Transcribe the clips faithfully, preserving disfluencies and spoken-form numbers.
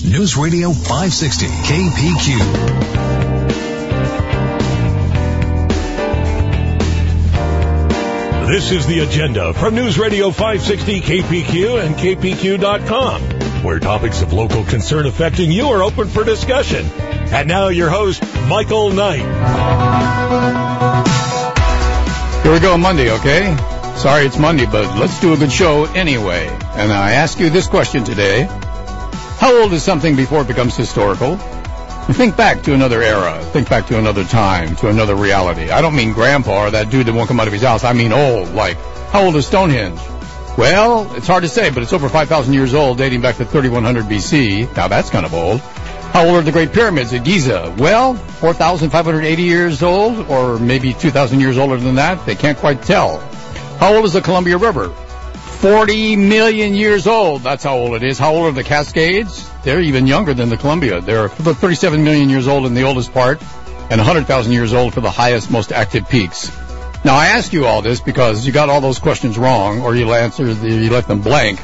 News Radio five sixty K P Q. This is the agenda from News Radio five sixty K P Q and K P Q dot com, where topics of local concern affecting you are open for discussion. And now your host, Michael Knight. Here we go, Monday, okay? Sorry it's Monday, but let's do a good show anyway. And I ask you this question today. How old is something before it becomes historical? Think back to another era. Think back to another time, to another reality. I don't mean grandpa or that dude that won't come out of his house. I mean old. Like, how old is Stonehenge? Well, it's hard to say, but it's over five thousand years old, dating back to thirty-one hundred B C. Now, that's kind of old. How old are the Great Pyramids at Giza? Well, four thousand five hundred eighty years old, or maybe two thousand years older than that. They can't quite tell. How old is the Columbia River? forty million years old. That's how old it is. How old are the Cascades? They're even younger than the Columbia. They're thirty-seven million years old in the oldest part and one hundred thousand years old for the highest, most active peaks. Now, I ask you all this because you got all those questions wrong, or you answer, you left them blank.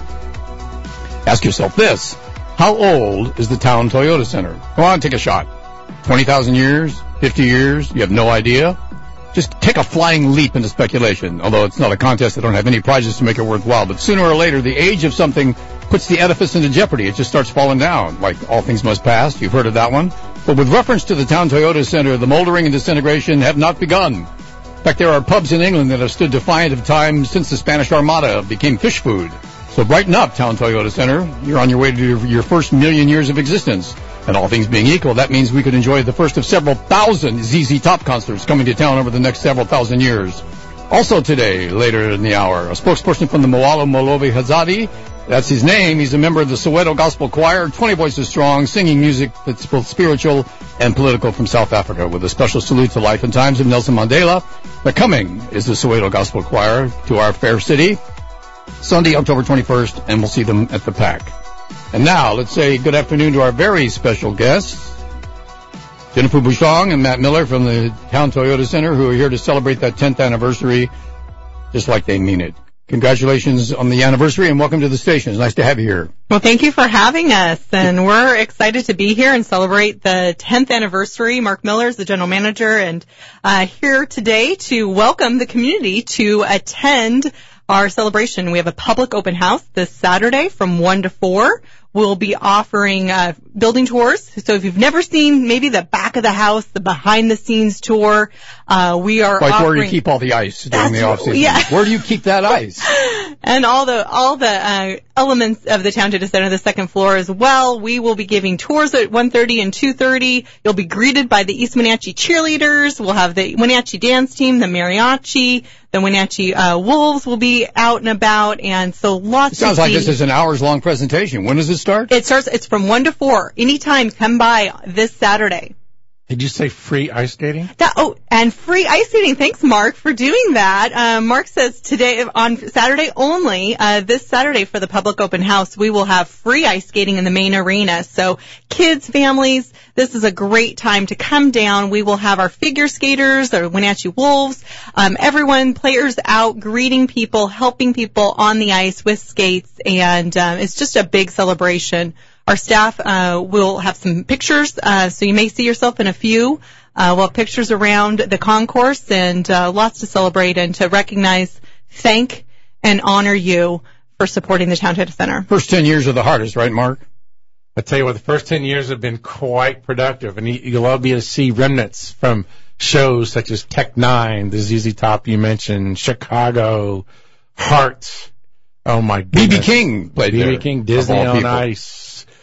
Ask yourself this. How old is the Town Toyota Center? Come on, take a shot. twenty thousand years? fifty years? You have no idea? Just take a flying leap into speculation. Although it's not a contest, I don't have any prizes to make it worthwhile. But sooner or later, the age of something puts the edifice into jeopardy. It just starts falling down, like all things must pass. You've heard of that one. But with reference to the Town Toyota Center, the moldering and disintegration have not begun. In fact, there are pubs in England that have stood defiant of time since the Spanish Armada became fish food. So brighten up, Town Toyota Center. You're on your way to your first million years of existence. And all things being equal, that means we could enjoy the first of several thousand Z Z Top concerts coming to town over the next several thousand years. Also today, later in the hour, a spokesperson from the Moalo Molovi Hazadi, that's his name. He's a member of the Soweto Gospel Choir, twenty voices strong, singing music that's both spiritual and political from South Africa, with a special salute to life and times of Nelson Mandela. The coming is the Soweto Gospel Choir to our fair city, Sunday, October twenty-first, and we'll see them at the Pack. And now, let's say good afternoon to our very special guests, Jennifer Bouchong and Matt Miller from the Town Toyota Center, who are here to celebrate that tenth anniversary just like they mean it. Congratulations on the anniversary, and welcome to the station. It's nice to have you here. Well, thank you for having us, and we're excited to be here and celebrate the tenth anniversary. Mark Miller is the general manager, and uh, here today to welcome the community to attend our celebration. We have a public open house this Saturday from one to four. We'll be offering uh, building tours. So if you've never seen maybe the back of the house, the behind-the-scenes tour, uh, we are like offering... where do you keep all the ice during the off-season? Yeah. Where do you keep that ice? And all the all the uh, elements of the Town Toyota Center, the second floor as well. We will be giving tours at one thirty and two thirty. You'll be greeted by the East Wenatchee cheerleaders. We'll have the Wenatchee dance team, the mariachi, the Wenatchee uh, Wolves will be out and about, and so lots it sounds to like see. This is an hours-long presentation. When does it start? It starts, it's from one to four. Anytime, come by this Saturday. Did you say free ice skating? That, oh, and free ice skating. Thanks, Mark, for doing that. Uh, Mark says today, on Saturday only, uh, this Saturday for the public open house, we will have free ice skating in the main arena. So kids, families, this is a great time to come down. We will have our figure skaters, our Wenatchee Wolves, um, everyone, players out, greeting people, helping people on the ice with skates, and um, it's just a big celebration. Our staff uh, will have some pictures, uh, so you may see yourself in a few. Uh, we'll have pictures around the concourse, and uh, lots to celebrate and to recognize, thank, and honor you for supporting the Town Toyota Center. First ten years are the hardest, right, Mark? I tell you what, the first ten years have been quite productive, and you'll all be able to see remnants from shows such as Tech Nine, the Z Z Top you mentioned, Chicago, Heart. Oh my goodness. B B King played there. B B King, Disney on Ice.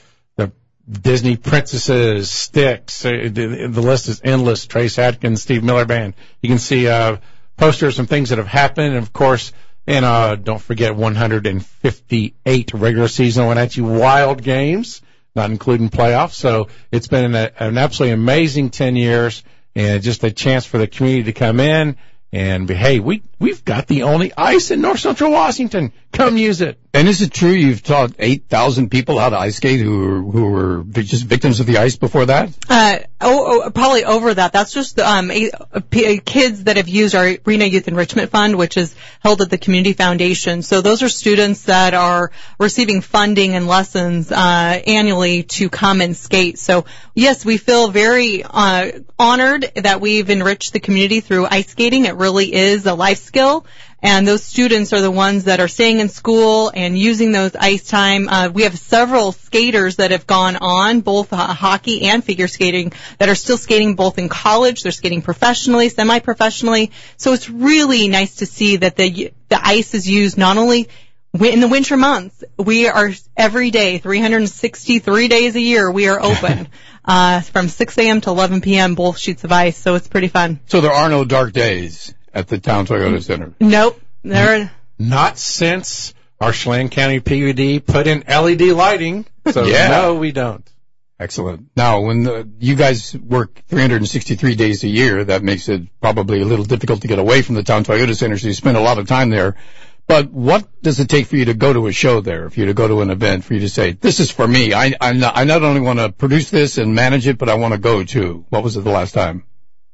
Disney Princesses, Styx, uh, the, the list is endless. Trace Adkins, Steve Miller Band. You can see uh, posters and things that have happened, and of course, and uh, don't forget one hundred fifty-eight regular season Wenatchee Wild games, not including playoffs. So it's been an, an absolutely amazing ten years, and just a chance for the community to come in and be, hey, we, we've got the only ice in North Central Washington. Come use it. And is it true you've taught eight thousand people how to ice skate who were, who were just victims of the ice before that? Uh, Oh, oh, probably over that. That's just um, a, a, a, kids that have used our Reno Youth Enrichment Fund, which is held at the Community Foundation. So those are students that are receiving funding and lessons uh, annually to come and skate. So, yes, we feel very uh, honored that we've enriched the community through ice skating. It really is a life skill. And those students are the ones that are staying in school and using those ice time. Uh, we have several skaters that have gone on, both uh, hockey and figure skating, that are still skating both in college. They're skating professionally, semi-professionally. So it's really nice to see that the the ice is used not only in the winter months. We are every day, three hundred sixty-three days a year, we are open uh, from six a.m. to eleven p.m., both sheets of ice. So it's pretty fun. So there are no dark days at the Town Toyota Center? Nope. There. Not since our Chelan County P U D put in L E D lighting. So yeah. No, we don't. Excellent. Now, when the, you guys work three hundred sixty-three days a year, that makes it probably a little difficult to get away from the Town Toyota Center, so you spend a lot of time there. But what does it take for you to go to a show there, for you to go to an event, for you to say, this is for me? I, I, not, I not only want to produce this and manage it, but I want to go too. What was it the last time?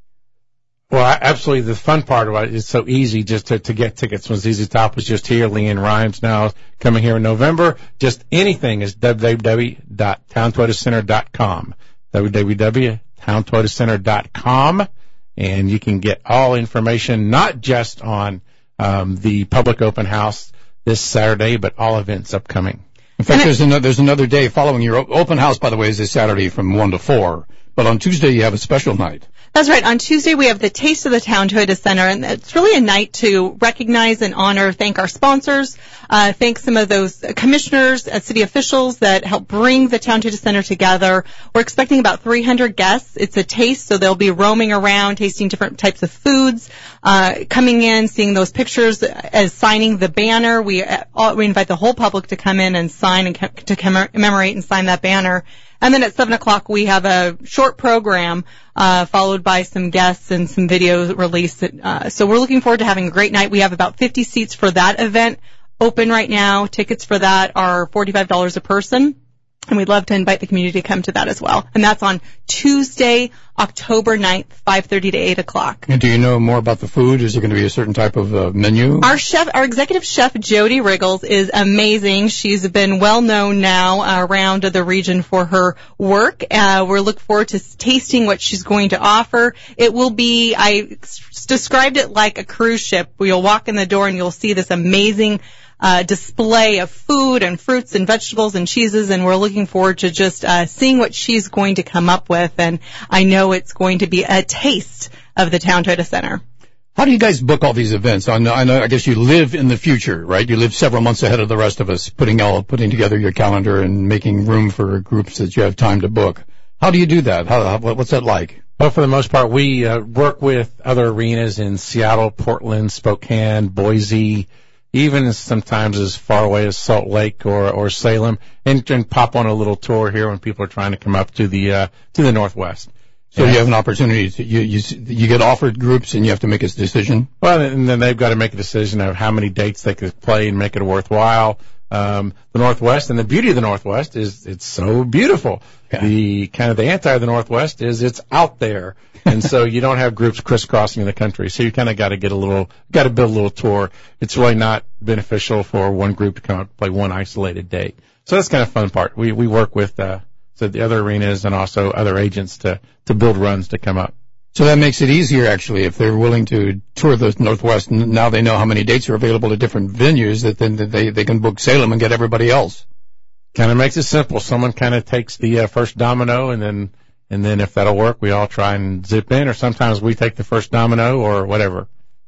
Well, absolutely. The fun part about it is so easy just to, to get tickets. When Z Z Top was just here, Leanne Rhymes now coming here in November. Just anything is w w w dot town toyota center dot com. w w w dot town toyota center dot com. And you can get all information, not just on um, the public open house this Saturday, but all events upcoming. In fact, there's another, there's another day following your open house, by the way, is this Saturday from one to four. But on Tuesday, you have a special night. That's right. On Tuesday, we have the Taste of the Town Toyota Center, and it's really a night to recognize and honor, thank our sponsors, uh, thank some of those commissioners, uh, city officials that help bring the Town Toyota Center together. We're expecting about three hundred guests. It's a taste, so they'll be roaming around, tasting different types of foods, uh, coming in, seeing those pictures, as signing the banner. We, uh, all, we invite the whole public to come in and sign and co- to commemorate and sign that banner. And then at seven o'clock, we have a short program, uh, followed by some guests and some video release. Uh, so we're looking forward to having a great night. We have about fifty seats for that event open right now. Tickets for that are forty-five dollars a person. And we'd love to invite the community to come to that as well. And that's on Tuesday, October ninth, five thirty to eight o'clock. And do you know more about the food? Is there going to be a certain type of uh, menu? Our chef, our executive chef, Jody Riggles, is amazing. She's been well known now uh, around the region for her work. Uh, we're looking forward to tasting what she's going to offer. It will be, I described it like a cruise ship. You'll walk in the door and you'll see this amazing Uh, display of food and fruits and vegetables and cheeses, and we're looking forward to just uh, seeing what she's going to come up with, and I know it's going to be a taste of the Town Toyota Center. How do you guys book all these events? I know, I know, I guess you live in the future, right? You live several months ahead of the rest of us, putting all, putting together your calendar and making room for groups that you have time to book. How do you do that? How, how what's that like? Well, for the most part, we uh, work with other arenas in Seattle, Portland, Spokane, Boise, even sometimes as far away as Salt Lake or, or Salem, and, and pop on a little tour here when people are trying to come up to the uh, to the Northwest. So yeah. You have an opportunity to, you, you you get offered groups and you have to make a decision? Well, and then they've got to make a decision of how many dates they could play and make it worthwhile. Um, the Northwest, and the beauty of the Northwest is it's so beautiful. Yeah. The kind of the anti of the Northwest is it's out there. And so you don't have groups crisscrossing the country. So you kind of got to get a little, got to build a little tour. It's really not beneficial for one group to come out and play one isolated date. So that's kind of fun part. We, we work with, uh, so the other arenas and also other agents to, to build runs to come up. So that makes it easier, actually, if they're willing to tour the Northwest. Now they know how many dates are available at different venues, that then they, they can book Salem and get everybody else. Kind of makes it simple. Someone kind of takes the uh, first domino, and then and then if that'll work, we all try and zip in, or sometimes we take the first domino or whatever.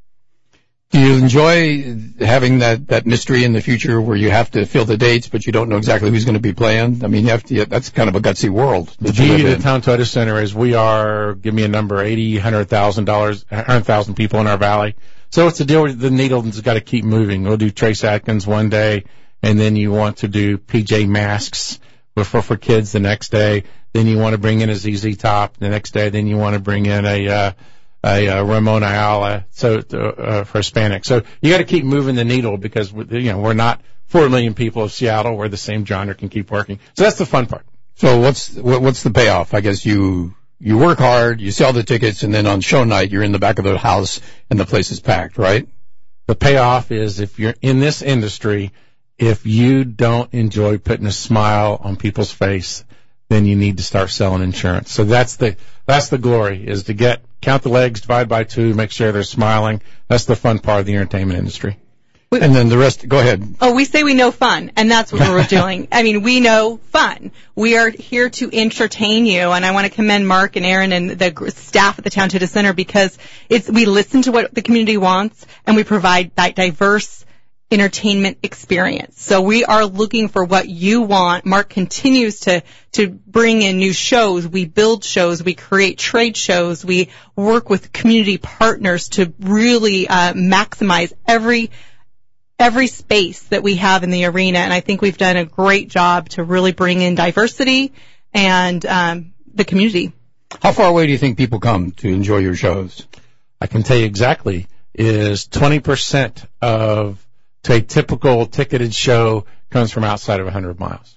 Do you enjoy having that, that mystery in the future where you have to fill the dates, but you don't know exactly who's going to be playing? I mean, you have to, that's kind of a gutsy world. The beauty of the Town Toyota Center is we are, give me a number, eighty, one hundred thousand dollars, one hundred thousand people in our valley. So it's a deal where the needle's got to keep moving. We'll do Trace Atkins one day, and then you want to do P J Masks for, for kids the next day. Then you want to bring in a Z Z Top the next day. Then you want to bring in a, uh, a, uh Ramon Ayala, so, uh, for Hispanic. So you got to keep moving the needle because, you know, we're not four million people of Seattle where the same genre can keep working. So that's the fun part. So what's, what's the payoff? I guess you, you work hard, you sell the tickets, and then on show night, you're in the back of the house and the place is packed, right? The payoff is if you're in this industry, if you don't enjoy putting a smile on people's face, then you need to start selling insurance. So that's the that's the glory, is to get count the legs, divide by two, make sure they're smiling. That's the fun part of the entertainment industry. And then the rest, go ahead. Oh, we say we know fun, and that's what we're doing. I mean, we know fun. We are here to entertain you, and I want to commend Mark and Aaron and the staff at the Town Toyota Center, because it's we listen to what the community wants, and we provide that diverse entertainment experience. So we are looking for what you want. Mark continues to to bring in new shows. We build shows. We create trade shows. We work with community partners to really uh, maximize every every space that we have in the arena. And I think we've done a great job to really bring in diversity and um, the community. How far away do you think people come to enjoy your shows? I can tell you exactly, is twenty percent of to a typical ticketed show comes from outside of one hundred miles.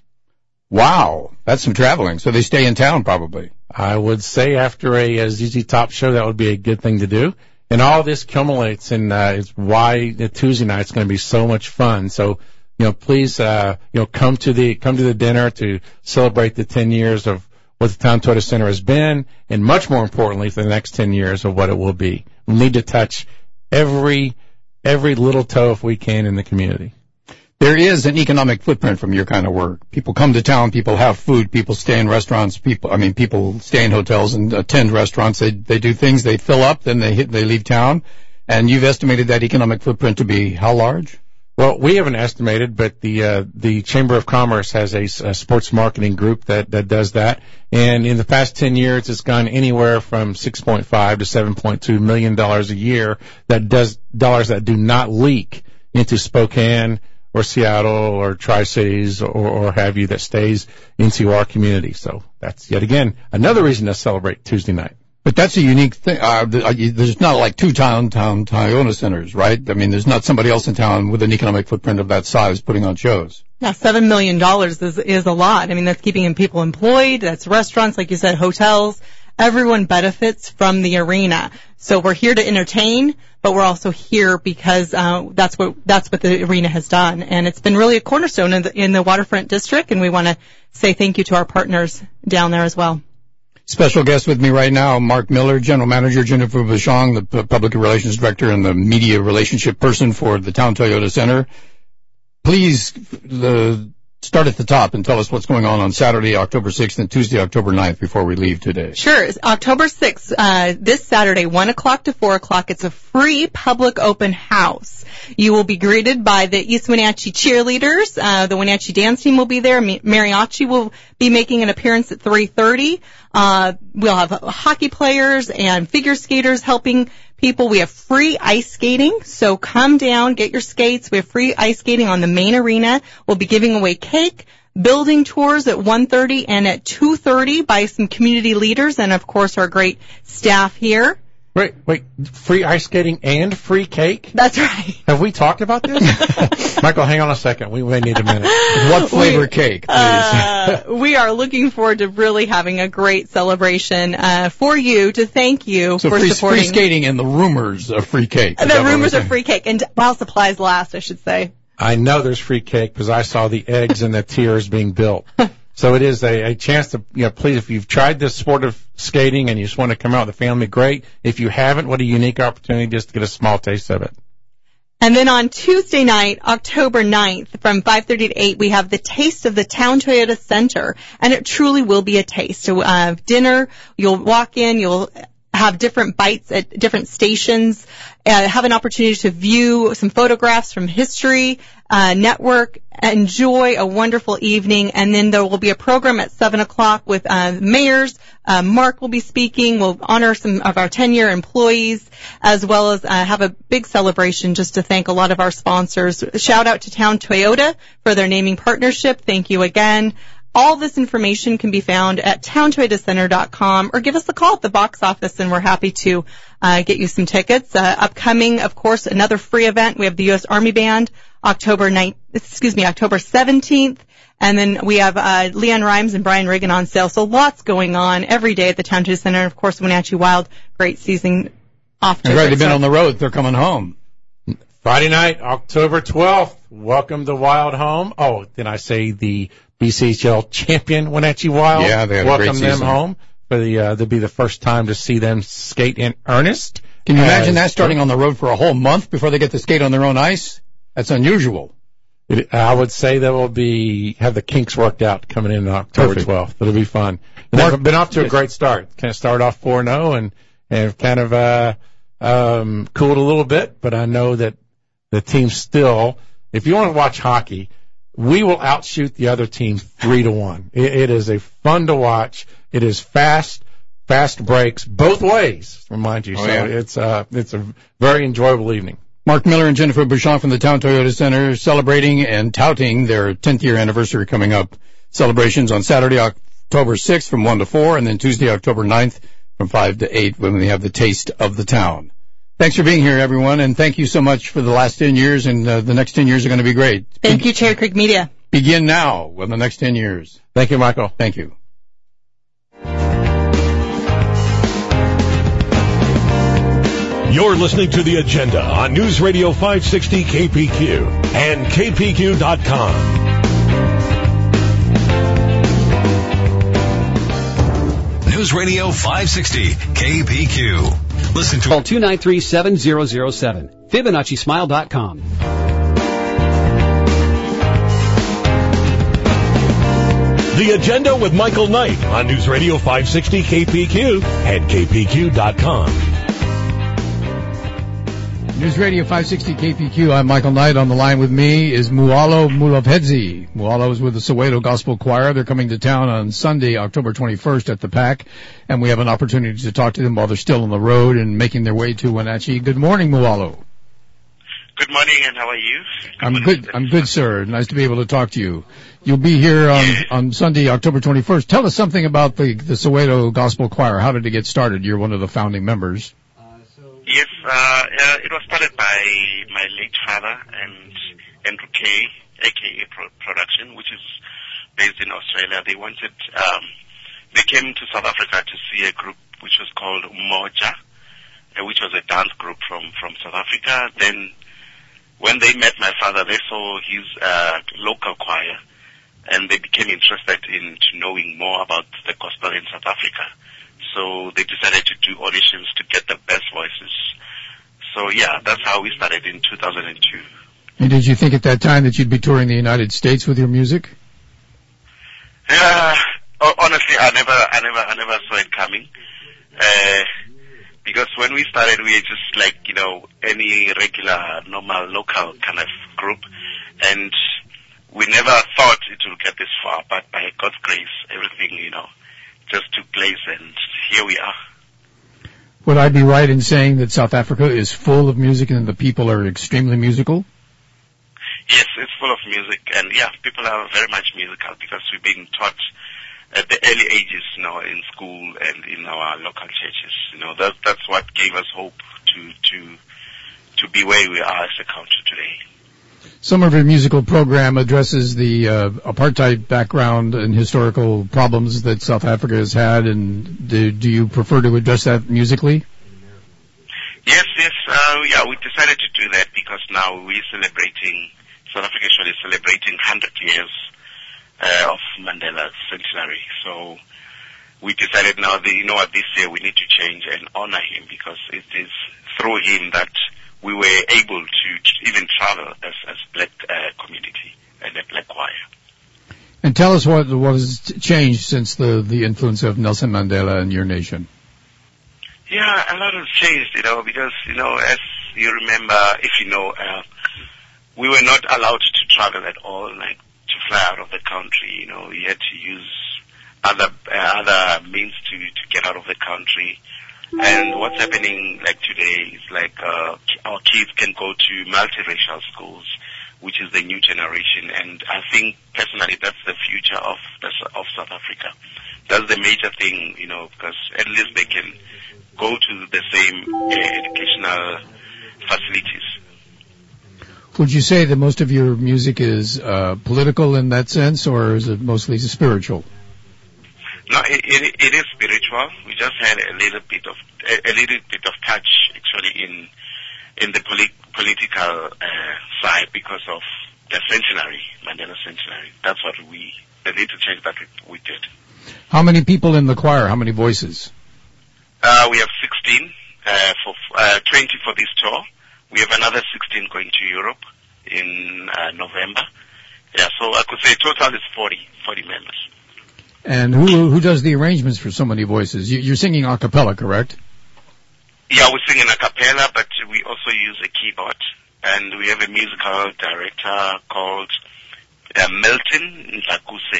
Wow, that's some traveling. So they stay in town probably. I would say after a, a Z Z Top show, that would be a good thing to do. And all this accumulates, and uh, is why the Tuesday night's going to be so much fun. So, you know, please, uh, you know, come to the come to the dinner to celebrate the ten years of what the Town Toyota Center has been, and much more importantly, for the next ten years of what it will be. We need to touch every every little toe if we can in the community. There is an economic footprint from your kind of work. People come to town, people have food, people stay in restaurants, people, I mean, people stay in hotels and attend restaurants. They, they do things, they fill up, then they hit, they leave town. And you've estimated that economic footprint to be how large? Well, we haven't estimated, but the, uh, the Chamber of Commerce has a, a sports marketing group that, that does that. And in the past ten years, it's gone anywhere from six point five to seven point two million dollars a year that does, dollars that do not leak into Spokane or Seattle or Tri-Cities or, or have you, that stays into our community. So that's yet again another reason to celebrate Tuesday night. But that's a unique thing. Uh, there's not like two town town Toyota centers, right? I mean, there's not somebody else in town with an economic footprint of that size putting on shows. Yeah, seven million dollars is is a lot. I mean, that's keeping people employed. That's restaurants, like you said, hotels. Everyone benefits from the arena. So we're here to entertain, but we're also here because uh, that's what that's what the arena has done, and it's been really a cornerstone in the, in the Waterfront District. And we want to say thank you to our partners down there as well. Special guest with me right now, Mark Miller, General Manager, Jennifer Vachon, the P- Public Relations Director and the Media Relationship Person for the Town Toyota Center. Please the, start at the top and tell us what's going on on Saturday, October sixth, and Tuesday, October ninth before we leave today. Sure. It's October sixth, uh, this Saturday, one o'clock to four o'clock. It's a free public open house. You will be greeted by the East Wenatchee cheerleaders. Uh, the Wenatchee dance team will be there. Mariachi will be making an appearance at three thirty. Uh, we'll have hockey players and figure skaters helping people. We have free ice skating, so come down, get your skates. We have free ice skating on the main arena. We'll be giving away cake, building tours at one thirty and at two thirty by some community leaders and, of course, our great staff here. Wait, wait, free ice skating and free cake? That's right. Have we talked about this? Michael, hang on a second. We may need a minute. What flavor we, cake, please? Uh, we are looking forward to really having a great celebration uh, for you, to thank you so for free, supporting. free skating and the rumors of free cake. The rumors of free cake, and while supplies last, I should say. I know there's free cake because I saw the eggs and the tiers being built. So it is a, a chance to, you know, please, if you've tried this sport of skating and you just want to come out with the family, great. If you haven't, what a unique opportunity just to get a small taste of it. And then on Tuesday night, October ninth, from five thirty to eight, we have the Taste of the Town Toyota Center. And it truly will be a taste. So, uh, dinner, you'll walk in, you'll have different bites at different stations, uh, have an opportunity to view some photographs from history, uh, network, enjoy a wonderful evening, and then there will be a program at seven o'clock with uh, mayors. Uh, Mark will be speaking. We'll honor some of our ten-year employees, as well as uh, have a big celebration just to thank a lot of our sponsors. Shout out to Town Toyota for their naming partnership. Thank you again. All this information can be found at town toyota center dot com, or give us a call at the box office, and we're happy to uh, get you some tickets. Uh, upcoming, of course, another free event. We have the U S Army Band, October ninth, excuse me, October seventeenth And then we have uh, Leon Rhymes and Brian Reagan on sale. So lots going on every day at the Town Two Center. And, of course, Wenatchee Wild, great season off to. That's right, they've been on the road. They're coming home. Friday night, October twelfth. Welcome to Wild home. Oh, did I say the B C H L champion Wenatchee Wild? Yeah, they had Welcome a great season. them home. For the, uh, that'll be the first time to see them skate in earnest. Can you imagine that, starting on the road for a whole month before they get to skate on their own ice? That's unusual. It, I would say that will be have the kinks worked out coming in on October twelfth. It'll be fun. And Mark, they've been off to a great start. Kind of started off four and oh and and kind of uh, um, cooled a little bit, but I know that the team still, if you want to watch hockey, we will outshoot the other team three to one. It, it is a fun to watch. It is fast, fast breaks both ways, remind you. Oh, so yeah. it's uh, it's a very enjoyable evening. Mark Miller and Jennifer Bouchon from the Town Toyota Center celebrating and touting their tenth year anniversary coming up. Celebrations on Saturday, October sixth from one to four, and then Tuesday, October ninth from five to eight when we have the Taste of the Town. Thanks for being here, everyone, and thank you so much for the last ten years, and uh, the next ten years are going to be great. Thank Be- you, Cherry Creek Media. Begin now with the next ten years. Thank you, Michael. Thank you. You're listening to The Agenda on News Radio five sixty K P Q and K P Q dot com. News Radio five sixty K P Q. Listen to Call two nine three, seven zero zero seven. Fibonacci Smile dot com. The Agenda with Michael Knight on News Radio five sixty K P Q and K P Q dot com. News Radio five sixty K P Q. I'm Michael Knight. On the line with me is Mualo Mulovhedzi. Mualo is with the Soweto Gospel Choir. They're coming to town on Sunday, October twenty-first at the P A C, and we have an opportunity to talk to them while they're still on the road and making their way to Wenatchee. Good morning, Mualo. Good morning, and how are you? I'm good. I'm good, sir. Nice to be able to talk to you. You'll be here on, on Sunday, October twenty-first. Tell us something about the, the Soweto Gospel Choir. How did it get started? You're one of the founding members. Yes, uh, uh, it was started by my late father and Andrew Kay, a k a. Pro- Production, which is based in Australia. They wanted, um, they came to South Africa to see a group which was called Moja, uh, which was a dance group from, from South Africa. Then, when they met my father, they saw his uh, local choir, and they became interested in knowing more about the gospel in South Africa. So they decided to do auditions to get the best voices. So yeah, that's how we started in two thousand two. And did you think at that time that you'd be touring the United States with your music? Uh, honestly, I never, I never, I never saw it coming. Uh, because when we started, we were just like, you know, any regular, normal, local kind of group. And we never thought it would get this far, but by God's grace, everything, you know, just took place, and here we are. Would I be right in saying that South Africa is full of music and the people are extremely musical? Yes, it's full of music, and yeah, people are very much musical because we've been taught at the early ages, you know, in school and in our local churches. You know, that, that's what gave us hope to to to be where we are as a country today. Some of your musical program addresses the uh, apartheid background and historical problems that South Africa has had, and do, do you prefer to address that musically? Yes, yes, uh, yeah, we decided to do that because now we're celebrating, South Africa actually is celebrating one hundred years uh, of Mandela's centenary. So we decided now that, you know what, this year we need to change and honor him because it is through him that we were able to even travel as as black uh, community and a black choir. And tell us what what has changed since the the influence of Nelson Mandela in your nation. Yeah, a lot has changed, you know, because, you know, as you remember, if you know, uh, we were not allowed to travel at all, like to fly out of the country, you know, we had to use other uh, other means to, to get out of the country. And what's happening like today is like uh, our kids can go to multiracial schools, which is the new generation. And I think personally that's the future of the, of South Africa. That's the major thing, you know, because at least they can go to the same uh, educational facilities. Would you say that most of your music is uh, political in that sense, or is it mostly spiritual? No, it, it, it is spiritual. We just had a little bit of a, a little bit of touch actually in in the polit- political uh, side because of the centenary, Mandela centenary. That's what we the little change that we, we did. How many people in the choir? How many voices? Uh, we have sixteen uh, for uh, twenty for this tour. We have another sixteen going to Europe in uh, November. Yeah, so I could say total is forty, forty members. And who who does the arrangements for so many voices? You, you're singing a cappella, correct? Yeah, we're singing a cappella, but we also use a keyboard. And we have a musical director called uh, Milton Nzakuse.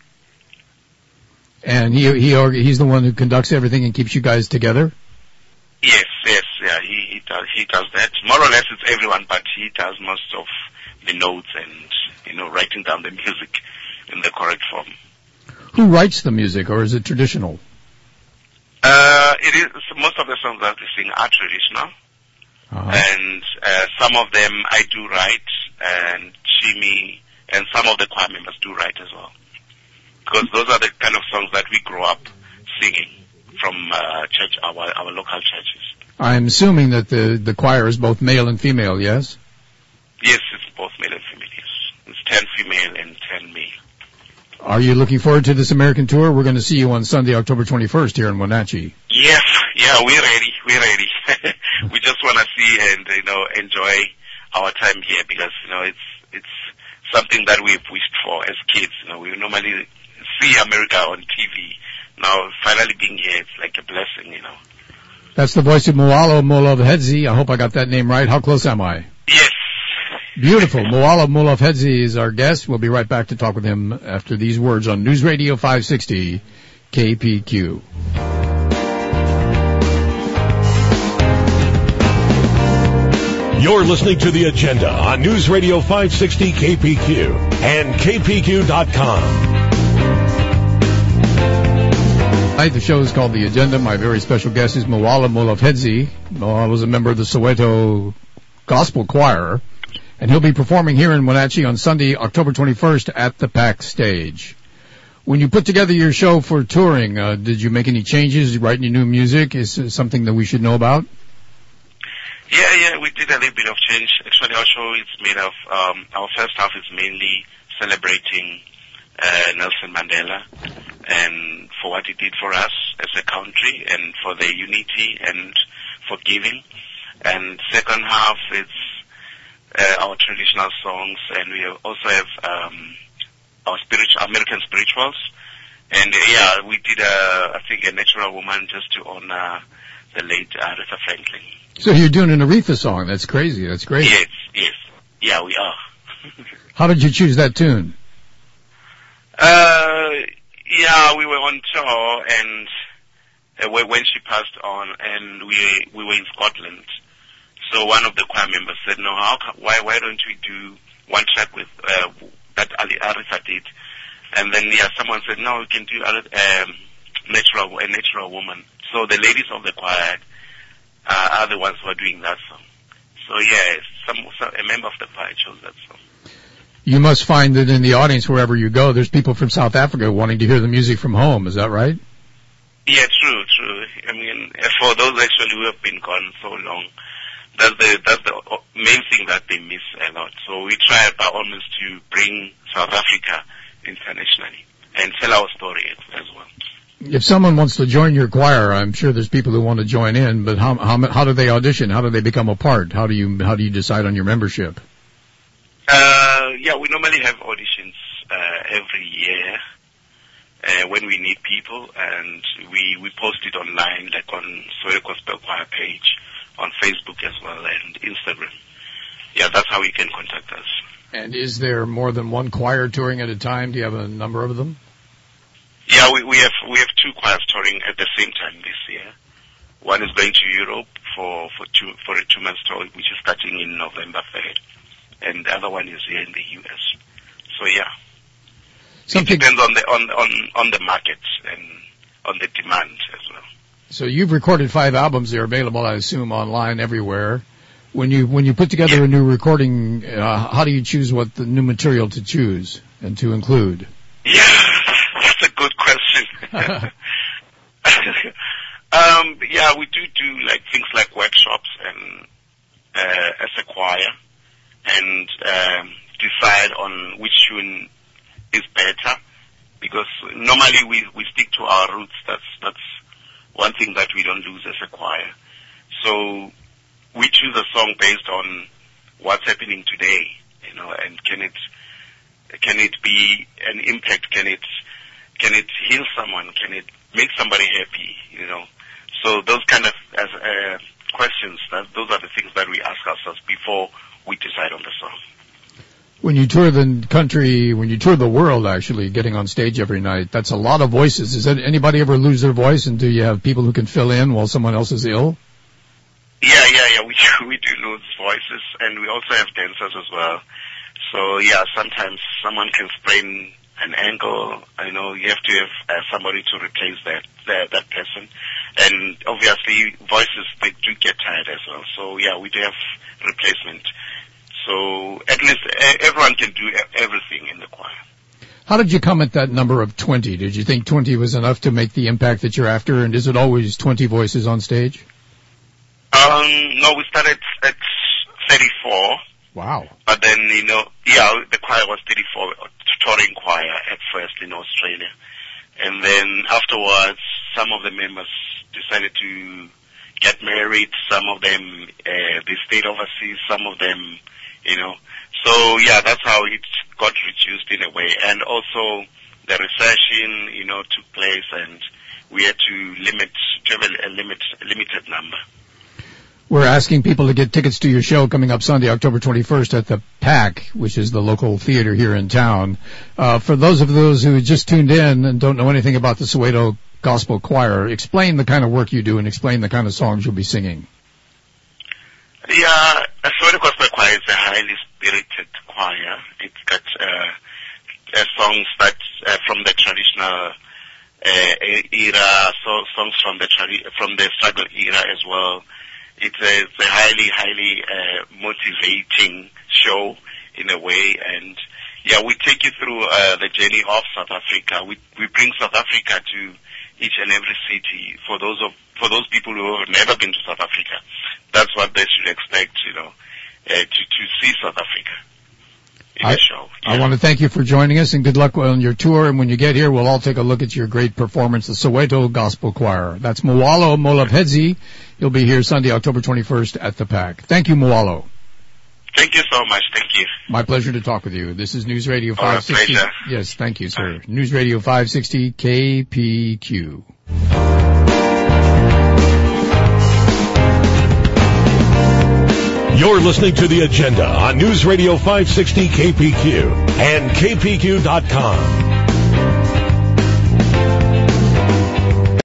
And he he he's the one who conducts everything and keeps you guys together? Yes, yes, yeah, he, he does he does that. More or less it's everyone, but he does most of the notes and, you know, writing down the music in the correct form. Who writes the music, or is it traditional? Uh, it is, most of the songs that we sing are traditional. Uh-huh. And, uh, some of them I do write, and Jimmy, and some of the choir members do write as well. Because those are the kind of songs that we grew up singing from, uh, church, our, our local churches. I'm assuming that the, the choir is both male and female, yes? Yes, it's both male and female, yes. It's ten female and ten male. Are you looking forward to this American tour? We're going to see you on Sunday, October twenty-first here in Wenatchee. Yes, yeah, we're ready, we're ready. We just want to see and, you know, enjoy our time here because, you know, it's, it's something that we've wished for as kids. You know, we normally see America on T V. Now, finally being here, it's like a blessing, you know. That's the voice of Moalo Molovhedzi. I hope I got that name right. How close am I? Yes. Beautiful. Moalo Molovhedzi is our guest. We'll be right back to talk with him after these words on News Radio five sixty K P Q. You're listening to The Agenda on News Radio five sixty K P Q and K P Q dot com. Tonight, the show is called The Agenda. My very special guest is Moalo Molovhedzi. Moalo is a member of the Soweto Gospel Choir, and he'll be performing here in Wenatchee on Sunday, October twenty-first at the Pack Stage. When you put together your show for touring, uh, did you make any changes? Did you write any new music? Is it something that we should know about? Yeah, yeah, we did a little bit of change. Actually, our show is made of, um, our first half is mainly celebrating uh, Nelson Mandela and for what he did for us as a country and for the unity and for giving. And second half, it's uh, our traditional songs, and we also have um, our spiritual American spirituals. And uh, yeah, we did, uh, I think, a Natural Woman just to honor the late Aretha Franklin. So you're doing an Aretha song. That's crazy. That's great. Yes, yes. Yeah, we are. How did you choose that tune? Uh, yeah, we were on tour, and uh, when she passed on, and we we were in Scotland. So one of the choir members said, "No, how? Why? Why don't we do one track with uh, that Ali Aretha did?" And then yeah, someone said, "No, we can do um, natural a natural woman." So the ladies of the choir uh, are the ones who are doing that song. So yeah, some, some a member of the choir chose that song. You must find that in the audience, wherever you go, there's people from South Africa wanting to hear the music from home. Is that right? Yeah, true, true. I mean, for those actually who have been gone so long, that's the that's the main thing that they miss a lot. So we try by all means to bring South Africa internationally and tell our story as well. If someone wants to join your choir, I'm sure there's people who want to join in. But how how how do they audition? How do they become a part? How do you how do you decide on your membership? Uh, yeah, we normally have auditions uh, every year uh, when we need people, and we, we post it online, like on Soweto Gospel Choir page, on Facebook as well, and Instagram. Yeah, that's how you can contact us. And is there more than one choir touring at a time? Do you have a number of them? Yeah, we, we have we have two choirs touring at the same time this year. One is going to Europe for for two for a two month tour, which is starting in November third. And the other one is here in the U S. So yeah, Something it depends on the on on on the market and on the demand as well. So you've recorded five albums. They're available, I assume, online everywhere. When you when you put together a new recording, uh, how do you choose what the new material to choose and to include? Yeah, that's a good question. um, yeah, we do do like things like workshops and uh, as a choir, and um, decide on which tune is better. Because normally we we stick to our roots. That's that's one thing that we don't lose as a choir. So we choose a song based on what's happening today, you know, and can it can it be an impact? Can it can it heal someone? Can it make somebody happy? You know, so those kind of as uh, questions. That, those are the things that we ask ourselves before we decide on the song. When you tour the country, when you tour the world, actually, getting on stage every night, that's a lot of voices. Does anybody ever lose their voice, and do you have people who can fill in while someone else is ill? Yeah, yeah, yeah. We we do lose voices, and we also have dancers as well. So yeah, sometimes someone can sprain an ankle. I know you have to have uh, somebody to replace that, that that person, and obviously voices they do get tired as well. So yeah, we do have replacement. So at least everyone can do everything in the choir. How did you come at that number of twenty? Did you think twenty was enough to make the impact that you're after, and is it always twenty voices on stage? Um, no, we started at thirty-four. Wow. But then, you know, yeah, the choir was thirty-four, touring choir at first in Australia. And then afterwards, some of the members decided to get married, some of them, uh, they stayed overseas, some of them, you know. So yeah, that's how it got reduced in a way. And also the recession, you know, took place, and we had to limit, to have a, a limit, a limited number. We're asking people to get tickets to your show coming up Sunday, October twenty-first at the PAC, which is the local theater here in town. Uh, for those of those who just tuned in and don't know anything about the Soweto Gospel Choir, explain the kind of work you do and explain the kind of songs you'll be singing. Yeah, the Soweto Gospel Choir is a highly spirited choir. It's got uh, uh, songs that uh, from the traditional uh, era, so songs from the tradi- from the struggle era as well. It's a, it's a highly, highly uh, motivating show in a way, and yeah, we take you through uh, the journey of South Africa. We we bring South Africa to each and every city for those of for those people who have never been to South Africa. That's what they should expect, you know, uh, to to see South Africa in I, the show. Yeah. I want to thank you for joining us, and good luck on your tour. And when you get here, we'll all take a look at your great performance, the Soweto Gospel Choir. That's Mwalo Molapedzi. He'll be here Sunday, October twenty-first at the PAC. Thank you, Mwalo. Thank you so much. Thank you. My pleasure to talk with you. This is News Radio five sixty. Oh, pleasure. Yes, thank you, sir. Right. News Radio five sixty K P Q. You're listening to The Agenda on News Radio five sixty K P Q and K P Q dot com.